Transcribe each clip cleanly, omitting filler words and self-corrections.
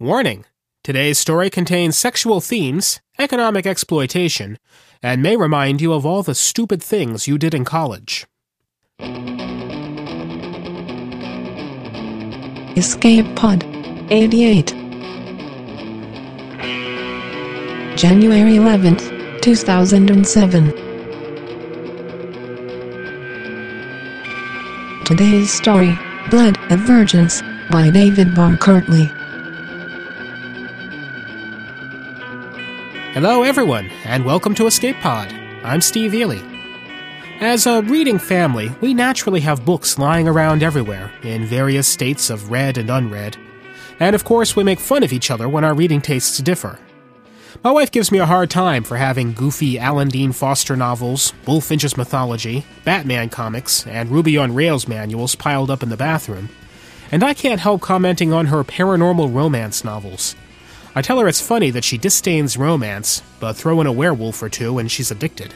Warning! Today's story contains sexual themes, economic exploitation, and may remind you of all the stupid things you did in college. Escape Pod 88 January 11th, 2007. Today's story, Blood of Virgins, by David Barr Kirtley. Hello everyone, and welcome to Escape Pod. I'm Steve Ely. As a reading family, we naturally have books lying around everywhere, in various states of read and unread. And of course, we make fun of each other when our reading tastes differ. My wife gives me a hard time for having goofy Alan Dean Foster novels, Bullfinch's Mythology, Batman comics, and Ruby on Rails manuals piled up in the bathroom. And I can't help commenting on her paranormal romance novels. I tell her it's funny that she disdains romance, but throw in a werewolf or two and she's addicted.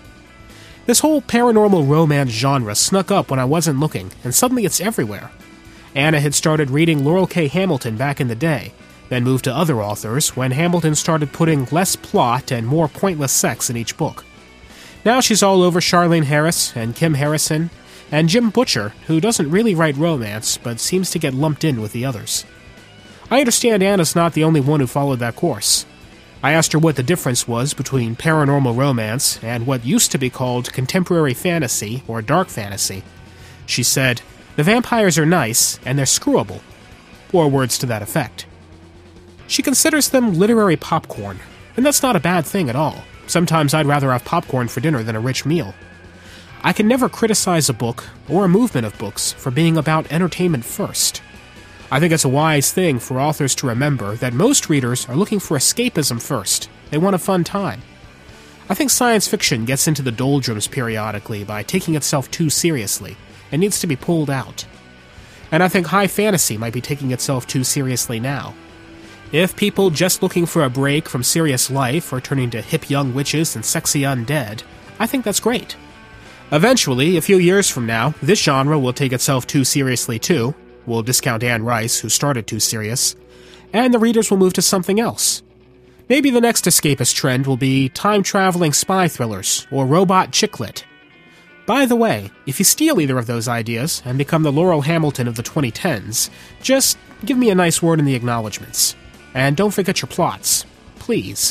This whole paranormal romance genre snuck up when I wasn't looking, and suddenly it's everywhere. Anna had started reading Laurell K. Hamilton back in the day, then moved to other authors when Hamilton started putting less plot and more pointless sex in each book. Now she's all over Charlaine Harris and Kim Harrison, and Jim Butcher, who doesn't really write romance, but seems to get lumped in with the others. I understand Anna's not the only one who followed that course. I asked her what the difference was between paranormal romance and what used to be called contemporary fantasy or dark fantasy. She said, "The vampires are nice, and they're screwable," or words to that effect. She considers them literary popcorn, and that's not a bad thing at all. Sometimes I'd rather have popcorn for dinner than a rich meal. I can never criticize a book, or a movement of books, for being about entertainment first. I think it's a wise thing for authors to remember that most readers are looking for escapism first. They want a fun time. I think science fiction gets into the doldrums periodically by taking itself too seriously, and needs to be pulled out. And I think high fantasy might be taking itself too seriously now. If people just looking for a break from serious life are turning to hip young witches and sexy undead, I think that's great. Eventually, a few years from now, this genre will take itself too seriously too. We'll discount Anne Rice, who started too serious, and the readers will move to something else. Maybe the next escapist trend will be time-traveling spy thrillers or robot chick lit. By the way, if you steal either of those ideas and become the Laurell Hamilton of the 2010s, just give me a nice word in the acknowledgments. And don't forget your plots, please.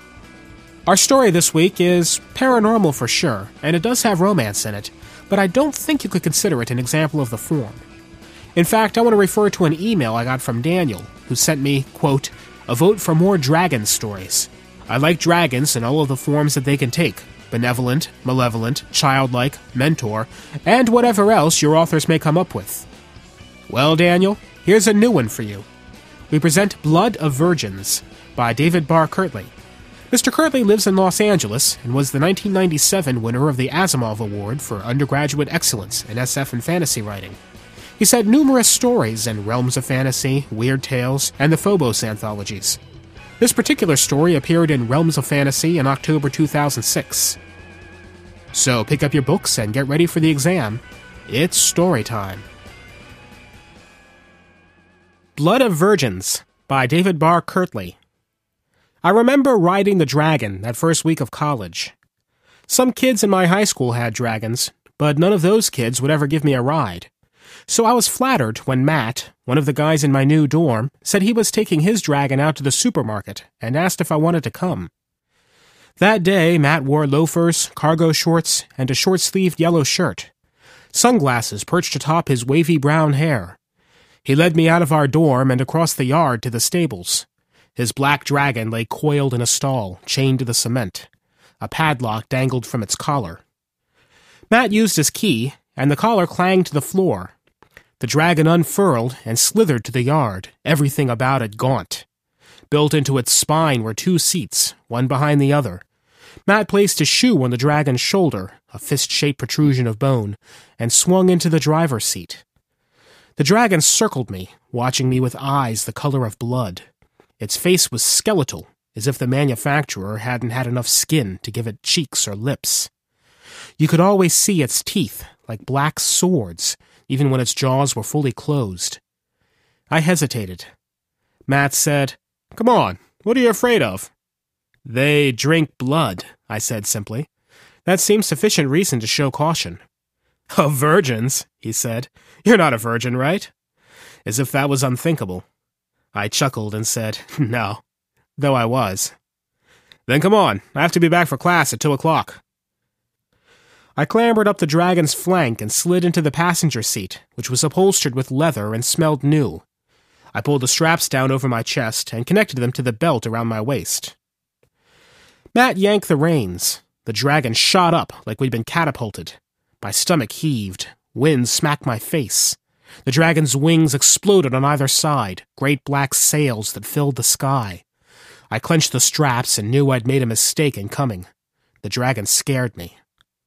Our story this week is paranormal for sure, and it does have romance in it, but I don't think you could consider it an example of the form. In fact, I want to refer to an email I got from Daniel, who sent me, quote, "a vote for more dragon stories. I like dragons in all of the forms that they can take, benevolent, malevolent, childlike, mentor, and whatever else your authors may come up with." Well, Daniel, here's a new one for you. We present Blood of Virgins by David Barr Kirtley. Mr. Kirtley lives in Los Angeles and was the 1997 winner of the Asimov Award for Undergraduate Excellence in SF and Fantasy Writing. He's had numerous stories in Realms of Fantasy, Weird Tales, and the Phobos anthologies. This particular story appeared in Realms of Fantasy in October 2006. So pick up your books and get ready for the exam. It's story time. Blood of Virgins by David Barr Kirtley. I remember riding the dragon that first week of college. Some kids in my high school had dragons, but none of those kids would ever give me a ride. So I was flattered when Matt, one of the guys in my new dorm, said he was taking his dragon out to the supermarket and asked if I wanted to come. That day, Matt wore loafers, cargo shorts, and a short-sleeved yellow shirt. Sunglasses perched atop his wavy brown hair. He led me out of our dorm and across the yard to the stables. His black dragon lay coiled in a stall, chained to the cement. A padlock dangled from its collar. Matt used his key, and the collar clanged to the floor. The dragon unfurled and slithered to the yard, everything about it gaunt. Built into its spine were two seats, one behind the other. Matt placed his shoe on the dragon's shoulder, a fist-shaped protrusion of bone, and swung into the driver's seat. The dragon circled me, watching me with eyes the color of blood. Its face was skeletal, as if the manufacturer hadn't had enough skin to give it cheeks or lips. You could always see its teeth, like black swords, even when its jaws were fully closed. I hesitated. Matt said, "Come on, what are you afraid of?" "They drink blood," I said simply. That seemed sufficient reason to show caution. "Oh, virgins," he said. "You're not a virgin, right?" As if that was unthinkable. I chuckled and said, "No," though I was. "Then come on, I have to be back for class at 2 o'clock. I clambered up the dragon's flank and slid into the passenger seat, which was upholstered with leather and smelled new. I pulled the straps down over my chest and connected them to the belt around my waist. Matt yanked the reins. The dragon shot up like we'd been catapulted. My stomach heaved. Wind smacked my face. The dragon's wings exploded on either side, great black sails that filled the sky. I clenched the straps and knew I'd made a mistake in coming. The dragon scared me.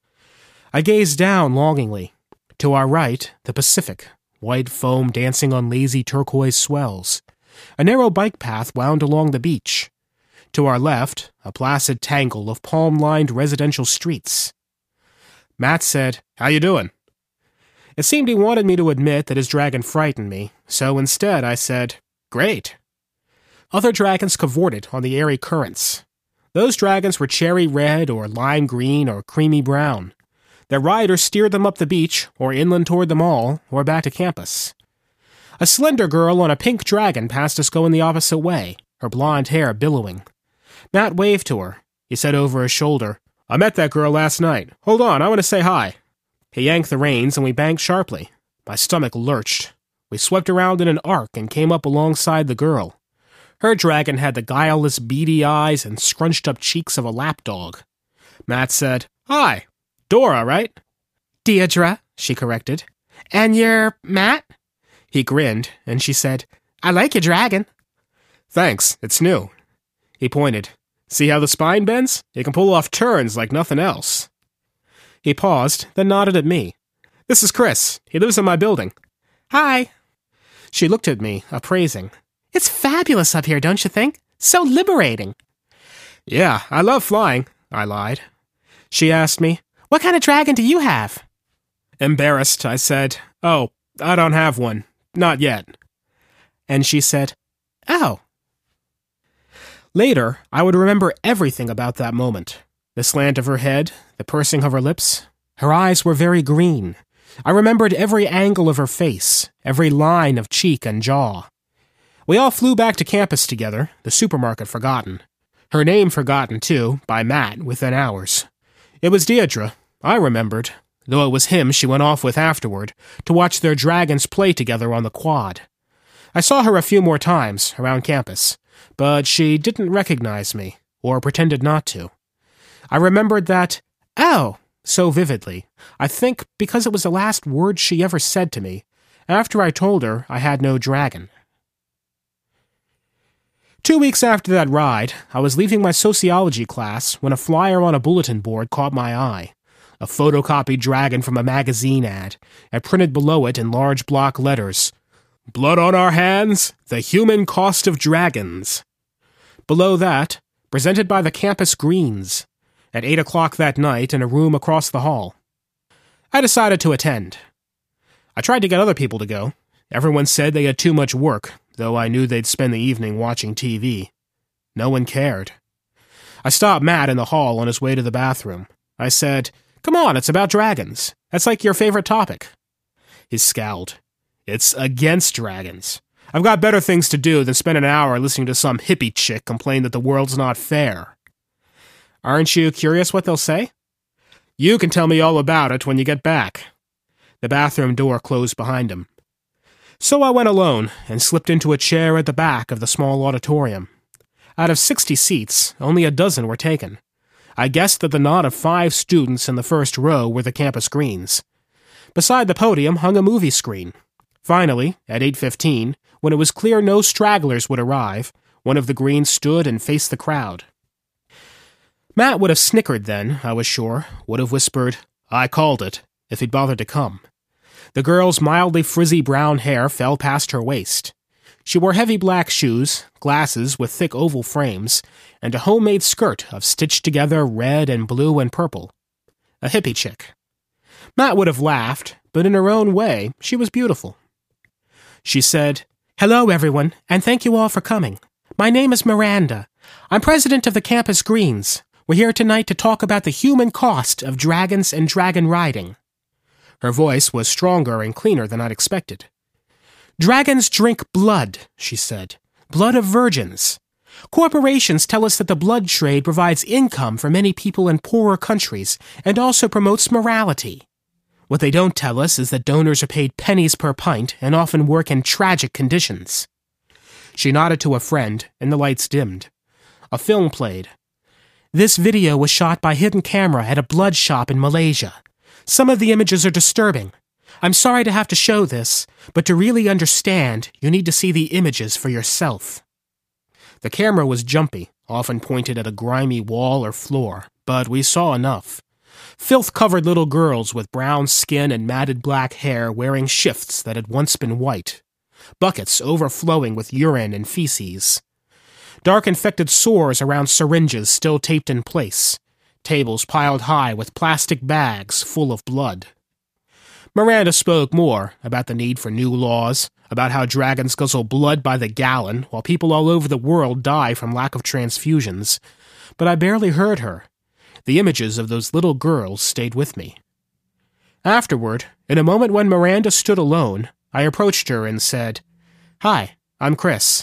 I gazed down longingly. To our right, the Pacific, white foam dancing on lazy turquoise swells. A narrow bike path wound along the beach. To our left, a placid tangle of palm-lined residential streets. Matt said, "How you doing?" It seemed he wanted me to admit that his dragon frightened me, so instead I said, "Great." Other dragons cavorted on the airy currents. Those dragons were cherry red or lime green or creamy brown. Their riders steered them up the beach, or inland toward the mall, or back to campus. A slender girl on a pink dragon passed us going the opposite way, her blonde hair billowing. Matt waved to her. He said over his shoulder, "I met that girl last night. Hold on, I want to say hi." He yanked the reins and we banked sharply. My stomach lurched. We swept around in an arc and came up alongside the girl. Her dragon had the guileless, beady eyes and scrunched-up cheeks of a lapdog. Matt said, "Hi. Dora, right?" "Deirdre," she corrected. "And you're Matt?" He grinned, and she said, "I like your dragon." "Thanks, it's new." He pointed. "See how the spine bends? It can pull off turns like nothing else." He paused, then nodded at me. "This is Chris. He lives in my building." "Hi." She looked at me, appraising. "It's fabulous up here, don't you think? So liberating." "Yeah, I love flying," I lied. She asked me, "What kind of dragon do you have?" Embarrassed, I said, "Oh, I don't have one. Not yet." And she said, "Oh." Later, I would remember everything about that moment. The slant of her head, the pursing of her lips. Her eyes were very green. I remembered every angle of her face, every line of cheek and jaw. We all flew back to campus together, the supermarket forgotten. Her name forgotten, too, by Matt within hours. It was Deirdre, I remembered, though it was him she went off with afterward, to watch their dragons play together on the quad. I saw her a few more times around campus, but she didn't recognize me, or pretended not to. I remembered that, "Oh," so vividly, I think because it was the last word she ever said to me, after I told her I had no dragon. 2 weeks after that ride, I was leaving my sociology class when a flyer on a bulletin board caught my eye. A photocopied dragon from a magazine ad, and printed below it in large block letters, "Blood on our hands, the human cost of dragons." Below that, presented by the campus Greens, at 8 o'clock that night in a room across the hall. I decided to attend. I tried to get other people to go. Everyone said they had too much work, though I knew they'd spend the evening watching TV. No one cared. I stopped Matt in the hall on his way to the bathroom. I said, "Come on, it's about dragons. That's like your favorite topic." He scowled. "It's against dragons. I've got better things to do than spend an hour listening to some hippie chick complain that the world's not fair." "Aren't you curious what they'll say?" "You can tell me all about it when you get back." The bathroom door closed behind him. So I went alone and slipped into a chair at the back of the small auditorium. Out of 60 seats, only a dozen were taken. I guessed that the knot of 5 students in the first row were the campus Greens. Beside the podium hung a movie screen. Finally, at 8:15, when it was clear no stragglers would arrive, one of the Greens stood and faced the crowd. Matt would have snickered then, I was sure, would have whispered, "I called it," if he'd bothered to come. The girl's mildly frizzy brown hair fell past her waist. She wore heavy black shoes, glasses with thick oval frames, and a homemade skirt of stitched-together red and blue and purple. A hippie chick. Matt would have laughed, but in her own way, she was beautiful. She said, Hello, everyone, and thank you all for coming. My name is Miranda. I'm president of the Campus Greens. We're here tonight to talk about the human cost of dragons and dragon riding. Her voice was stronger and cleaner than I'd expected. Dragons drink blood, she said. Blood of virgins. Corporations tell us that the blood trade provides income for many people in poorer countries and also promotes morality. What they don't tell us is that donors are paid pennies per pint and often work in tragic conditions. She nodded to a friend, and the lights dimmed. A film played. This video was shot by hidden camera at a blood shop in Malaysia. Some of the images are disturbing. I'm sorry to have to show this, but to really understand, you need to see the images for yourself. The camera was jumpy, often pointed at a grimy wall or floor, but we saw enough. Filth-covered little girls with brown skin and matted black hair wearing shifts that had once been white. Buckets overflowing with urine and feces. Dark infected sores around syringes still taped in place. Tables piled high with plastic bags full of blood. Miranda spoke more about the need for new laws, about how dragons guzzle blood by the gallon while people all over the world die from lack of transfusions. But I barely heard her. The images of those little girls stayed with me. Afterward, in a moment when Miranda stood alone, I approached her and said, "Hi, I'm Chris."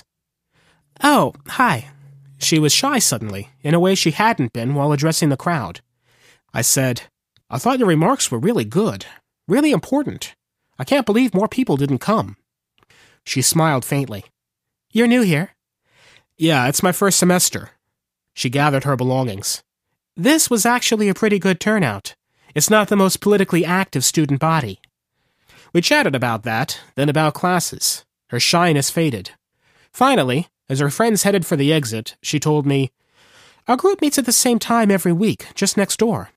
Oh, hi. She was shy suddenly, in a way she hadn't been while addressing the crowd. I said, "I thought your remarks were really good, really important. I can't believe more people didn't come." She smiled faintly. You're new here? Yeah, it's my first semester. She gathered her belongings. This was actually a pretty good turnout. It's not the most politically active student body. We chatted about that, then about classes. Her shyness faded. Finally, as her friends headed for the exit, she told me, "Our group meets at the same time every week, just next door."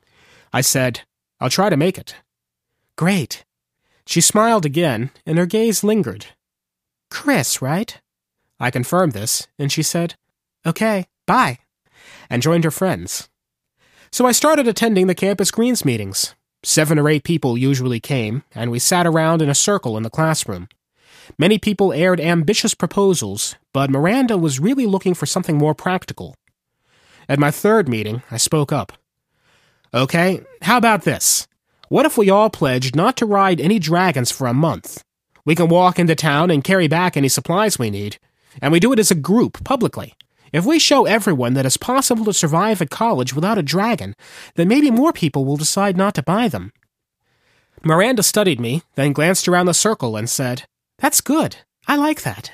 I said, "I'll try to make it." Great. She smiled again, and her gaze lingered. Chris, right? I confirmed this, and she said, "Okay, bye," and joined her friends. So I started attending the Campus Greens meetings. 7 or 8 people usually came, and we sat around in a circle in the classroom. Many people aired ambitious proposals, but Miranda was really looking for something more practical. At my 3rd meeting, I spoke up. "Okay, how about this? What if we all pledged not to ride any dragons for a month? We can walk into town and carry back any supplies we need, and we do it as a group, publicly. If we show everyone that it's possible to survive at college without a dragon, then maybe more people will decide not to buy them." Miranda studied me, then glanced around the circle and said, "That's good. I like that."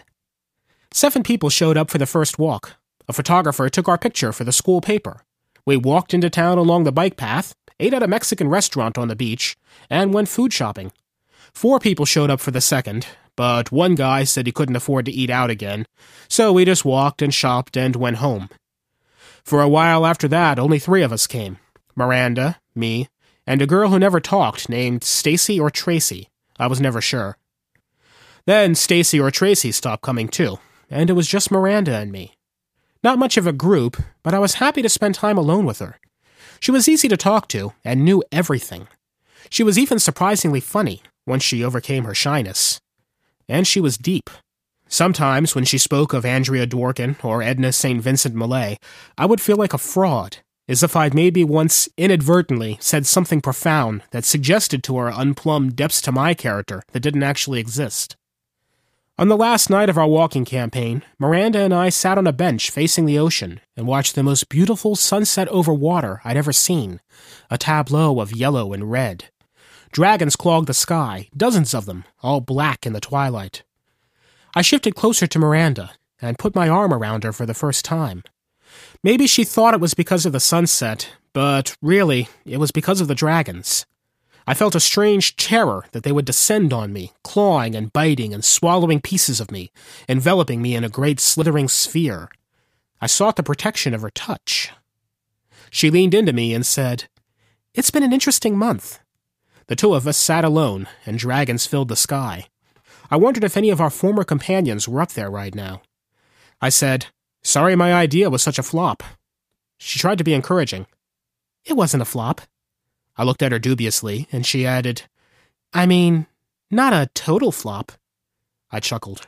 7 people showed up for the first walk. A photographer took our picture for the school paper. We walked into town along the bike path, ate at a Mexican restaurant on the beach, and went food shopping. 4 people showed up for the second, but one guy said he couldn't afford to eat out again, so we just walked and shopped and went home. For a while after that, only 3 of us came. Miranda, me, and a girl who never talked named Stacy or Tracy. I was never sure. Then Stacy or Tracy stopped coming too, and it was just Miranda and me. Not much of a group, but I was happy to spend time alone with her. She was easy to talk to and knew everything. She was even surprisingly funny once she overcame her shyness. And she was deep. Sometimes when she spoke of Andrea Dworkin or Edna St. Vincent Millay, I would feel like a fraud, as if I'd maybe once inadvertently said something profound that suggested to her unplumbed depths to my character that didn't actually exist. On the last night of our walking campaign, Miranda and I sat on a bench facing the ocean and watched the most beautiful sunset over water I'd ever seen, a tableau of yellow and red. Dragons clogged the sky, dozens of them, all black in the twilight. I shifted closer to Miranda and put my arm around her for the first time. Maybe she thought it was because of the sunset, but really, it was because of the dragons. I felt a strange terror that they would descend on me, clawing and biting and swallowing pieces of me, enveloping me in a great slithering sphere. I sought the protection of her touch. She leaned into me and said, "It's been an interesting month." The 2 of us sat alone, and dragons filled the sky. I wondered if any of our former companions were up there right now. I said, "Sorry my idea was such a flop." She tried to be encouraging. "It wasn't a flop." I looked at her dubiously, and she added, "I mean, not a total flop." I chuckled.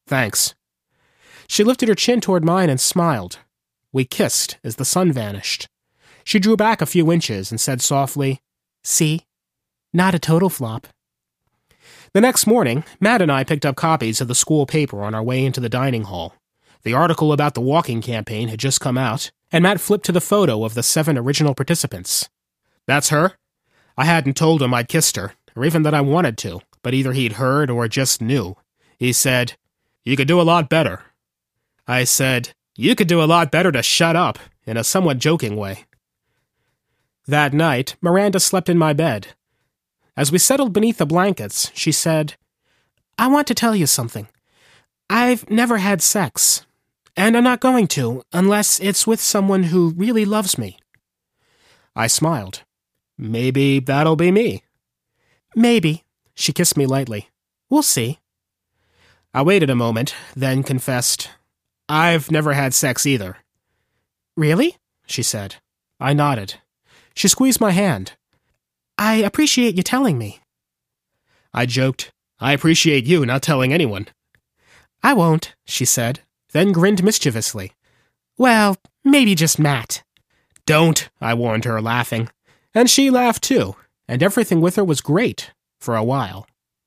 Thanks. She lifted her chin toward mine and smiled. We kissed as the sun vanished. She drew back a few inches and said softly, "See? Not a total flop." The next morning, Matt and I picked up copies of the school paper on our way into the dining hall. The article about the walking campaign had just come out, and Matt flipped to the photo of the 7 original participants. "That's her?" I hadn't told him I'd kissed her, or even that I wanted to, but either he'd heard or just knew. He said, "You could do a lot better." I said, "You could do a lot better to shut up," in a somewhat joking way. That night, Miranda slept in my bed. As we settled beneath the blankets, she said, "I want to tell you something. I've never had sex, and I'm not going to unless it's with someone who really loves me." I smiled. "Maybe that'll be me." "Maybe." She kissed me lightly. "We'll see." I waited a moment, then confessed, "I've never had sex either." "Really?" she said. I nodded. She squeezed my hand. "I appreciate you telling me." I joked, "I appreciate you not telling anyone." "I won't," she said, then grinned mischievously. "Well, maybe just Matt." "Don't," I warned her, laughing. And she laughed too, and everything with her was great, for a while.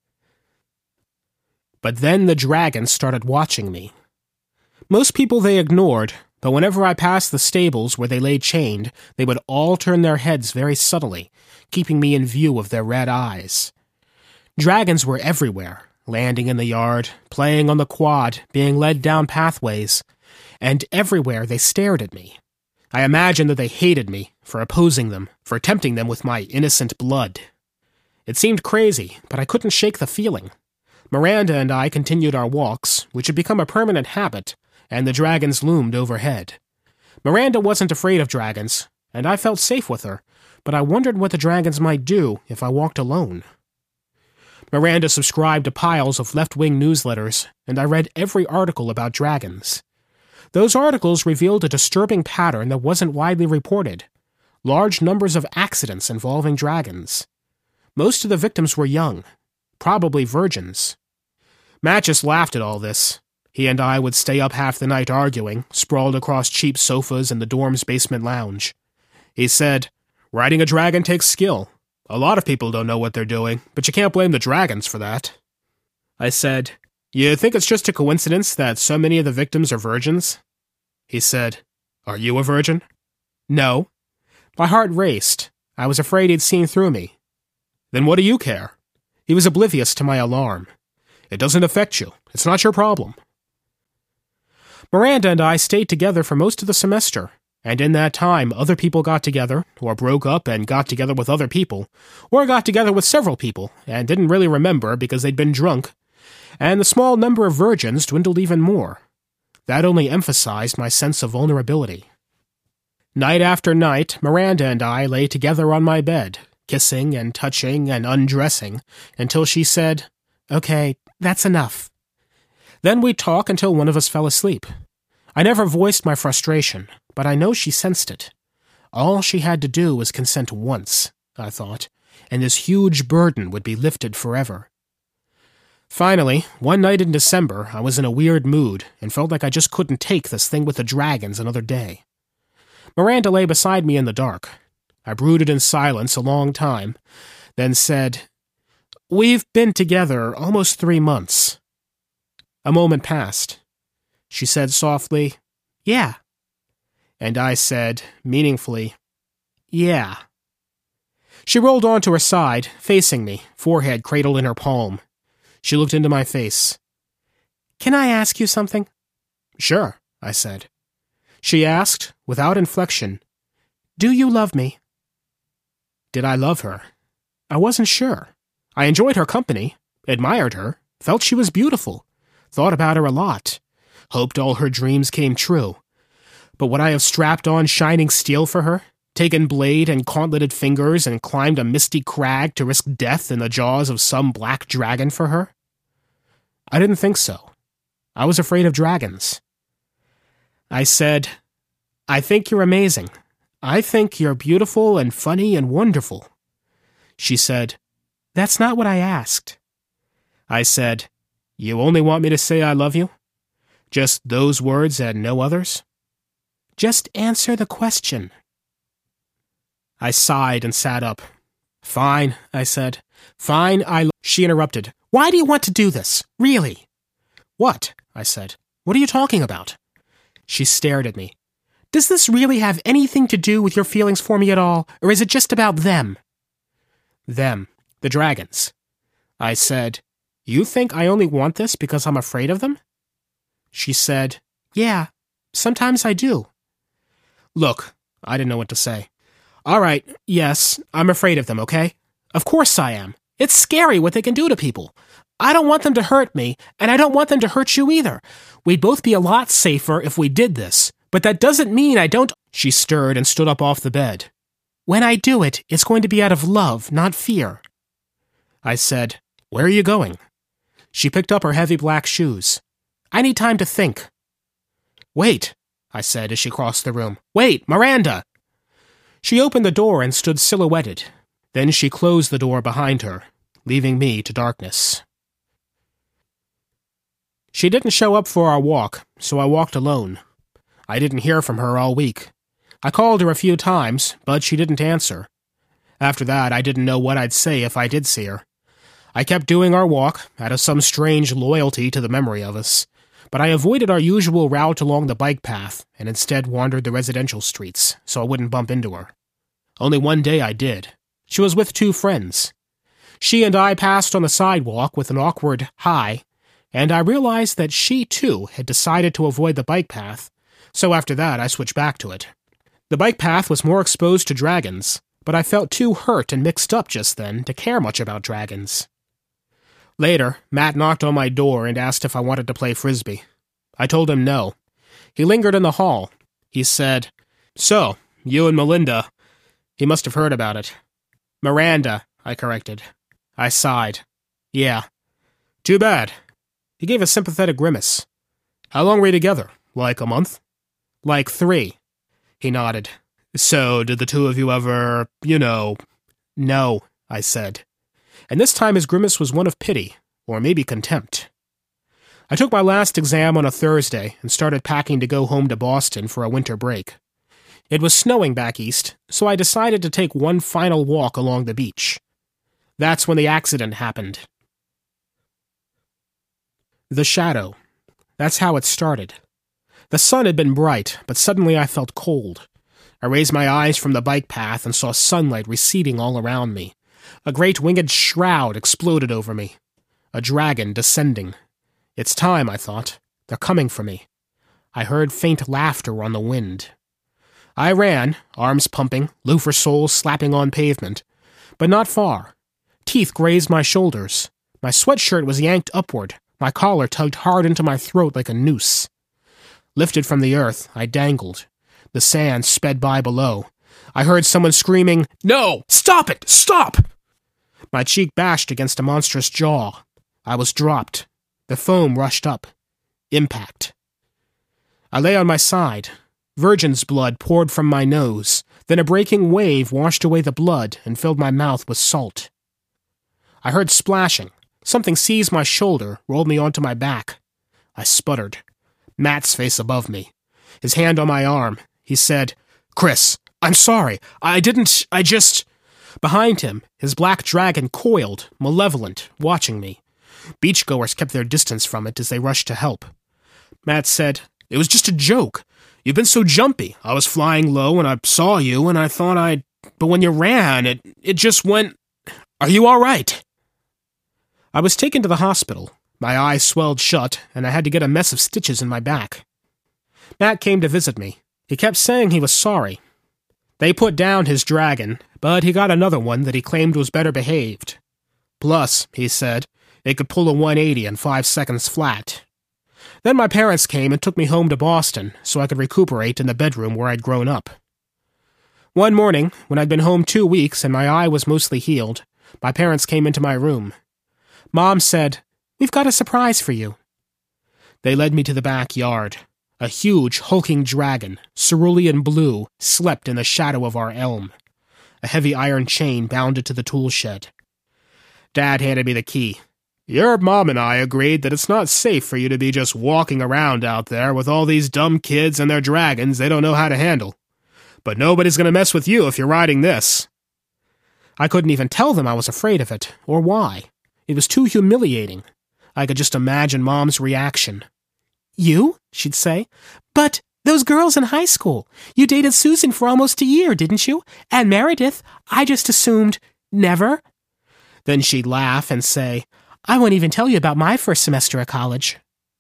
But then the dragons started watching me. Most people they ignored, but whenever I passed the stables where they lay chained, they would all turn their heads very subtly, keeping me in view of their red eyes. Dragons were everywhere, landing in the yard, playing on the quad, being led down pathways, and everywhere they stared at me. I imagined that they hated me for opposing them, for tempting them with my innocent blood. It seemed crazy, but I couldn't shake the feeling. Miranda and I continued our walks, which had become a permanent habit, and the dragons loomed overhead. Miranda wasn't afraid of dragons, and I felt safe with her, but I wondered what the dragons might do if I walked alone. Miranda subscribed to piles of left-wing newsletters, and I read every article about dragons. Those articles revealed a disturbing pattern that wasn't widely reported: large numbers of accidents involving dragons. Most of the victims were young, probably virgins. Matt just laughed at all this. He and I would stay up half the night arguing, sprawled across cheap sofas in the dorm's basement lounge. He said, "Riding a dragon takes skill. A lot of people don't know what they're doing, but you can't blame the dragons for that." I said, "You think it's just a coincidence that so many of the victims are virgins?" He said, "Are you a virgin?" "No." My heart raced. I was afraid he'd seen through me. "Then what do you care?" He was oblivious to my alarm. "It doesn't affect you. It's not your problem." Miranda and I stayed together for most of the semester, and in that time other people got together, or broke up and got together with other people, or got together with several people and didn't really remember because they'd been drunk, and the small number of virgins dwindled even more. That only emphasized my sense of vulnerability. Night after night, Miranda and I lay together on my bed, kissing and touching and undressing, until she said, "Okay, that's enough." Then we'd talk until one of us fell asleep. I never voiced my frustration, but I know she sensed it. All she had to do was consent once, I thought, and this huge burden would be lifted forever. Finally, one night in December, I was in a weird mood and felt like I just couldn't take this thing with the dragons another day. Miranda lay beside me in the dark. I brooded in silence a long time, then said, "We've been together almost 3 months." A moment passed. She said softly, "Yeah." And I said, meaningfully, "Yeah." She rolled onto her side, facing me, forehead cradled in her palm. She looked into my face. "Can I ask you something?" "Sure," I said. She asked, without inflection, "Do you love me?" Did I love her? I wasn't sure. I enjoyed her company, admired her, felt she was beautiful, thought about her a lot, hoped all her dreams came true. But would I have strapped on shining steel for her, taken blade and gauntleted fingers and climbed a misty crag to risk death in the jaws of some black dragon for her? I didn't think so. I was afraid of dragons. I said, "I think you're amazing. I think you're beautiful and funny and wonderful." She said, "That's not what I asked." I said, "You only want me to say I love you?" Just those words and no others? Just answer the question. I sighed and sat up. Fine, I said. Fine, She interrupted. Why do you want to do this? Really? What? I said. What are you talking about? She stared at me. Does this really have anything to do with your feelings for me at all, or is it just about them? Them. The dragons. I said, You think I only want this because I'm afraid of them? She said, Yeah, sometimes I do. Look, I didn't know what to say. All right, yes, I'm afraid of them, okay? Of course I am. It's scary what they can do to people. I don't want them to hurt me, and I don't want them to hurt you either. We'd both be a lot safer if we did this, but that doesn't mean I don't— She stirred and stood up off the bed. When I do it, it's going to be out of love, not fear. I said, Where are you going? She picked up her heavy black shoes. I need time to think. Wait, I said as she crossed the room. Wait, Miranda! She opened the door and stood silhouetted. Then she closed the door behind her, leaving me to darkness. She didn't show up for our walk, so I walked alone. I didn't hear from her all week. I called her a few times, but she didn't answer. After that, I didn't know what I'd say if I did see her. I kept doing our walk, out of some strange loyalty to the memory of us, but I avoided our usual route along the bike path and instead wandered the residential streets, so I wouldn't bump into her. Only one day I did. She was with 2 friends. She and I passed on the sidewalk with an awkward hi, and I realized that she, too, had decided to avoid the bike path, so after that I switched back to it. The bike path was more exposed to dragons, but I felt too hurt and mixed up just then to care much about dragons. Later, Matt knocked on my door and asked if I wanted to play Frisbee. I told him no. He lingered in the hall. He said, So, you and Melinda. He must have heard about it. Miranda, I corrected. I sighed. Yeah. Too bad. He gave a sympathetic grimace. How long were you together? Like a month? Like 3. He nodded. So, did the 2 of you ever, No, I said. And this time his grimace was one of pity, or maybe contempt. I took my last exam on a Thursday and started packing to go home to Boston for a winter break. It was snowing back east, so I decided to take one final walk along the beach. That's when the accident happened. The shadow. That's how it started. The sun had been bright, but suddenly I felt cold. I raised my eyes from the bike path and saw sunlight receding all around me. A great winged shroud exploded over me. A dragon descending. It's time, I thought. They're coming for me. I heard faint laughter on the wind. I ran, arms pumping, loafer soles slapping on pavement. But not far. Teeth grazed my shoulders. My sweatshirt was yanked upward. My collar tugged hard into my throat like a noose. Lifted from the earth, I dangled. The sand sped by below. I heard someone screaming, No! Stop it! Stop! My cheek bashed against a monstrous jaw. I was dropped. The foam rushed up. Impact. I lay on my side. Virgin's blood poured from my nose. Then a breaking wave washed away the blood and filled my mouth with salt. I heard splashing. Something seized my shoulder, rolled me onto my back. I sputtered. Matt's face above me. His hand on my arm. He said, Chris, I'm sorry. I just... Behind him, his black dragon coiled, malevolent, watching me. Beachgoers kept their distance from it as they rushed to help. Matt said, It was just a joke. You've been so jumpy. I was flying low and I saw you and I thought But when you ran, it just went... Are you all right? I was taken to the hospital. My eyes swelled shut, and I had to get a mess of stitches in my back. Matt came to visit me. He kept saying he was sorry. They put down his dragon, but he got another one that he claimed was better behaved. Plus, he said, it could pull a 180 in 5 seconds flat. Then my parents came and took me home to Boston so I could recuperate in the bedroom where I'd grown up. One morning, when I'd been home 2 weeks and my eye was mostly healed, my parents came into my room. Mom said, We've got a surprise for you. They led me to the backyard. A huge, hulking dragon, cerulean blue, slept in the shadow of our elm. A heavy iron chain bound it to the tool shed. Dad handed me the key. Your mom and I agreed that it's not safe for you to be just walking around out there with all these dumb kids and their dragons they don't know how to handle. But nobody's going to mess with you if you're riding this." I couldn't even tell them I was afraid of it, or why. It was too humiliating. I could just imagine Mom's reaction. "You?" she'd say. "But those girls in high school. You dated Susan for almost a year, didn't you? And Meredith. I just assumed never." Then she'd laugh and say, "I won't even tell you about my first semester at college."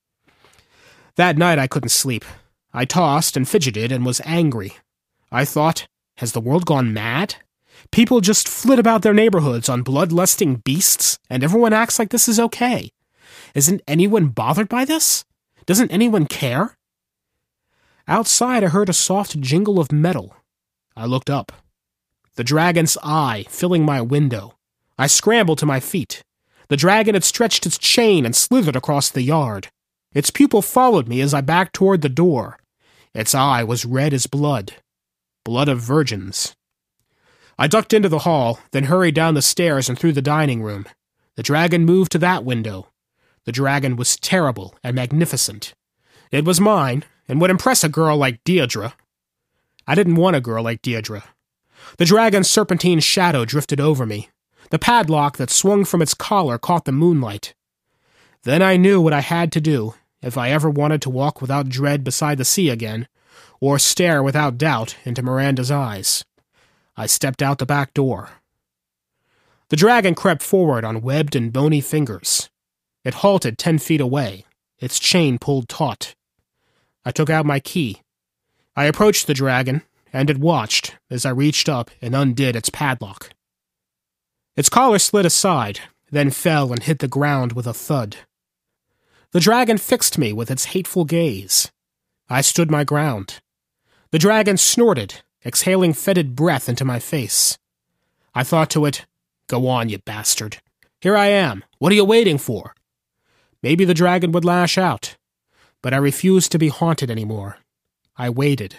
That night I couldn't sleep. I tossed and fidgeted and was angry. I thought, has the world gone mad? People just flit about their neighborhoods on bloodlusting beasts, and everyone acts like this is okay. Isn't anyone bothered by this? Doesn't anyone care? Outside I heard a soft jingle of metal. I looked up. The dragon's eye filling my window. I scrambled to my feet. The dragon had stretched its chain and slithered across the yard. Its pupil followed me as I backed toward the door. Its eye was red as blood. Blood of virgins. I ducked into the hall, then hurried down the stairs and through the dining room. The dragon moved to that window. The dragon was terrible and magnificent. It was mine, and would impress a girl like Deirdre. I didn't want a girl like Deirdre. The dragon's serpentine shadow drifted over me. The padlock that swung from its collar caught the moonlight. Then I knew what I had to do if I ever wanted to walk without dread beside the sea again, or stare without doubt into Miranda's eyes. I stepped out the back door. The dragon crept forward on webbed and bony fingers. It halted 10 feet away, its chain pulled taut. I took out my key. I approached the dragon, and it watched as I reached up and undid its padlock. Its collar slid aside, then fell and hit the ground with a thud. The dragon fixed me with its hateful gaze. I stood my ground. The dragon snorted, exhaling fetid breath into my face. I thought to it, "Go on, you bastard. Here I am. What are you waiting for?" Maybe the dragon would lash out, but I refused to be haunted anymore. I waited.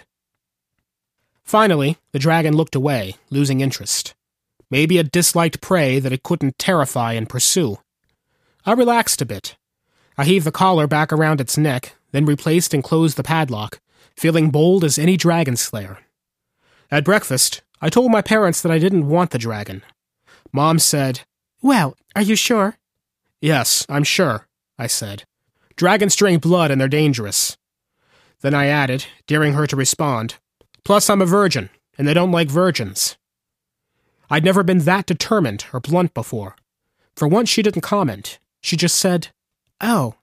Finally, the dragon looked away, losing interest. Maybe it disliked prey that it couldn't terrify and pursue. I relaxed a bit. I heaved the collar back around its neck, then replaced and closed the padlock, feeling bold as any dragon slayer. At breakfast, I told my parents that I didn't want the dragon. Mom said, "Well, are you sure?" "Yes, I'm sure," I said. "Dragons drink blood and they're dangerous." Then I added, daring her to respond, "Plus I'm a virgin, and they don't like virgins." I'd never been that determined or blunt before. For once she didn't comment. She just said, "Oh."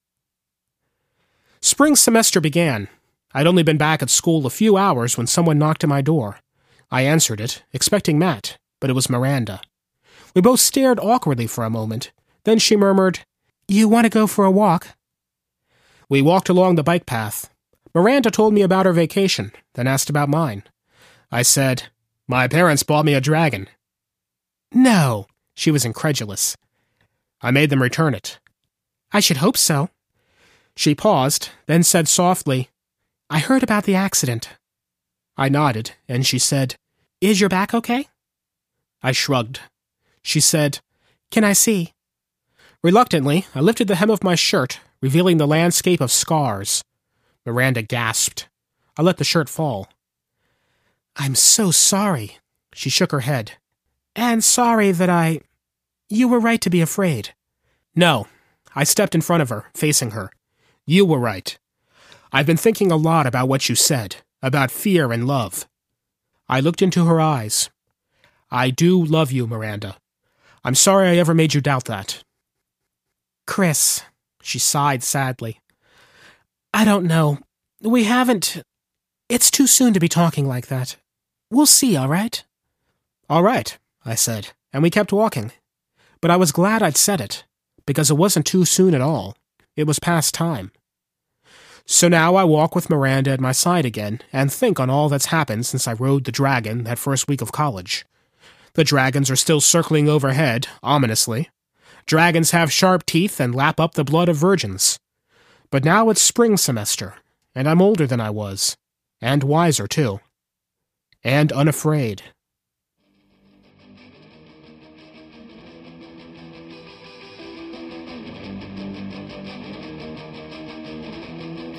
Spring semester began. I'd only been back at school a few hours when someone knocked at my door. I answered it, expecting Matt, but it was Miranda. We both stared awkwardly for a moment. Then she murmured, "You want to go for a walk?" We walked along the bike path. Miranda told me about her vacation, then asked about mine. I said, "My parents bought me a dragon." "No," she was incredulous. I made them return it. "I should hope so." She paused, then said softly, "I heard about the accident." I nodded, and she said, "Is your back okay?" I shrugged. She said, "Can I see?" Reluctantly, I lifted the hem of my shirt, revealing the landscape of scars. Miranda gasped. I let the shirt fall. "I'm so sorry," she shook her head. "And sorry that You were right to be afraid." "No." I stepped in front of her, facing her. "You were right. I've been thinking a lot about what you said, about fear and love." I looked into her eyes. "I do love you, Miranda. I'm sorry I ever made you doubt that." "Chris," she sighed sadly. "I don't know. We haven't... It's too soon to be talking like that. We'll see, all right?" "All right," I said, and we kept walking. But I was glad I'd said it, because it wasn't too soon at all. It was past time. So now I walk with Miranda at my side again and think on all that's happened since I rode the dragon that first week of college. The dragons are still circling overhead, ominously. Dragons have sharp teeth and lap up the blood of virgins. But now it's spring semester, and I'm older than I was. And wiser, too. And unafraid.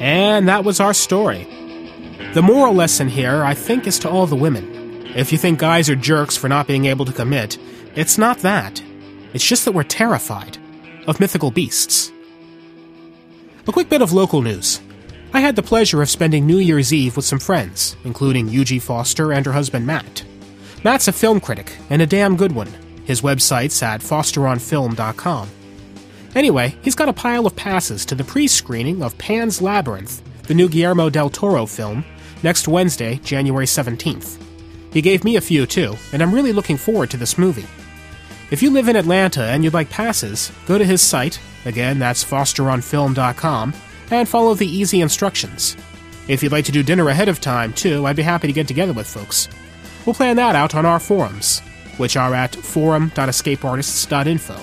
And that was our story. The moral lesson here, I think, is to all the women. If you think guys are jerks for not being able to commit, it's not that. It's just that we're terrified of mythical beasts. A quick bit of local news. I had the pleasure of spending New Year's Eve with some friends, including Yuji Foster and her husband Matt. Matt's a film critic, and a damn good one. His website's at fosteronfilm.com. Anyway, he's got a pile of passes to the pre-screening of Pan's Labyrinth, the new Guillermo del Toro film, next Wednesday, January 17th. He gave me a few too, and I'm really looking forward to this movie. If you live in Atlanta and you'd like passes, go to his site, again that's fosteronfilm.com, and follow the easy instructions. If you'd like to do dinner ahead of time too, I'd be happy to get together with folks. We'll plan that out on our forums, which are at forum.escapeartists.info.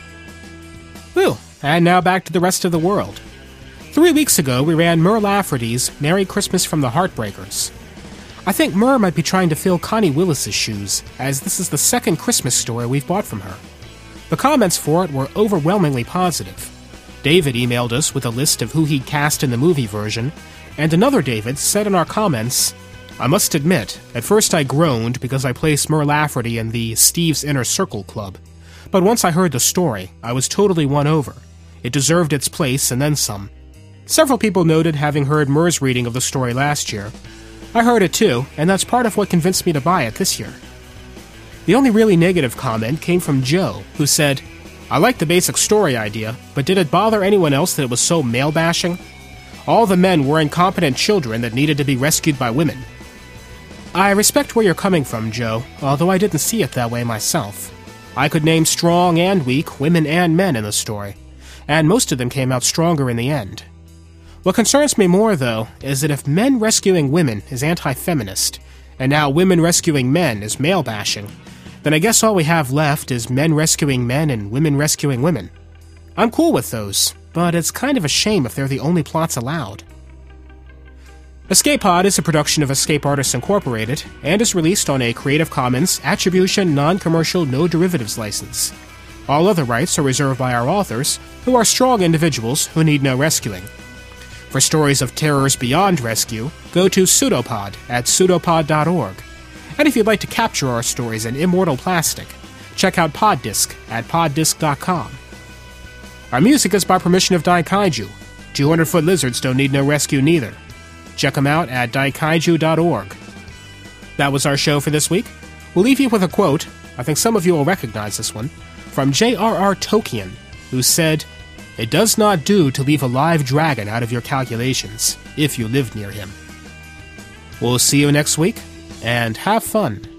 Whew, and now back to the rest of the world. 3 weeks ago, we ran Mur Lafferty's Merry Christmas from the Heartbreakers. I think Mur might be trying to fill Connie Willis's shoes, as this is the second Christmas story we've bought from her. The comments for it were overwhelmingly positive. David emailed us with a list of who he'd cast in the movie version, and another David said in our comments, "I must admit, at first I groaned because I placed Mur Lafferty in the Steve's Inner Circle Club. But once I heard the story, I was totally won over. It deserved its place and then some." Several people noted having heard Mur's reading of the story last year. I heard it too, and that's part of what convinced me to buy it this year. The only really negative comment came from Joe, who said, "I like the basic story idea, but did it bother anyone else that it was so male-bashing? All the men were incompetent children that needed to be rescued by women." I respect where you're coming from, Joe, although I didn't see it that way myself. I could name strong and weak women and men in the story, and most of them came out stronger in the end. What concerns me more, though, is that if men rescuing women is anti-feminist, and now women rescuing men is male-bashing, then I guess all we have left is men rescuing men and women rescuing women. I'm cool with those, but it's kind of a shame if they're the only plots allowed. Escape Pod is a production of Escape Artists Incorporated and is released on a Creative Commons Attribution Non-Commercial No Derivatives license. All other rights are reserved by our authors, who are strong individuals who need no rescuing. For stories of terrors beyond rescue, go to Pseudopod at pseudopod.org. And if you'd like to capture our stories in immortal plastic, check out Poddisc at poddisc.com. Our music is by permission of Daikaiju. 200-foot lizards don't need no rescue neither. Check them out at daikaiju.org. That was our show for this week. We'll leave you with a quote, I think some of you will recognize this one, from J.R.R. Tolkien, who said, "It does not do to leave a live dragon out of your calculations, if you live near him." We'll see you next week, and have fun.